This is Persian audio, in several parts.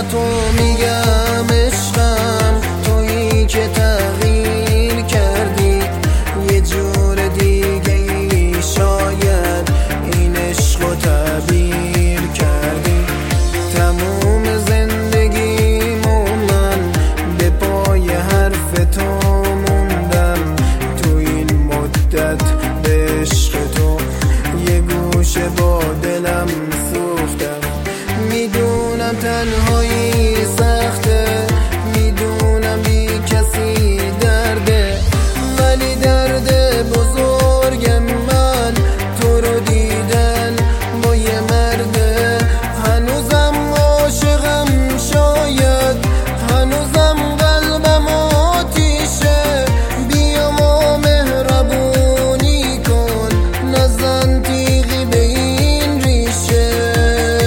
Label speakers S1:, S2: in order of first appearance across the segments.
S1: تو میگم عشقم، تویی که تغییر کردی یه جور دیگه ای، شاید این عشقو تعبیر کردی. تموم زندگیمو من به پای حرف تو موندم، تو این مدت به عشق تو یه گوشه با دلم سوختم. میدونم تنهایی سخته، میدونم بی کسی درده، ولی درد بزرگم من تو رو دیدن با یه مرده. هنوزم عاشقم، شاید هنوزم قلبم آتیشه، بیا ما مهربونی کن، نزن تیغی به این ریشه.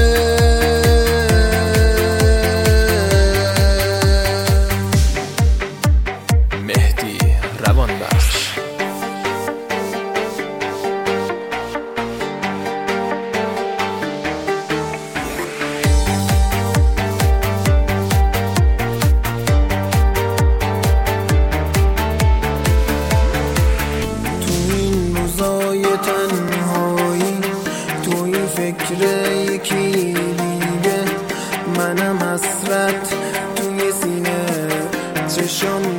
S2: مهدی روانبخش.
S1: تنهایی توی فکر یکی دیگه، منم حسرت توی سینه، چشم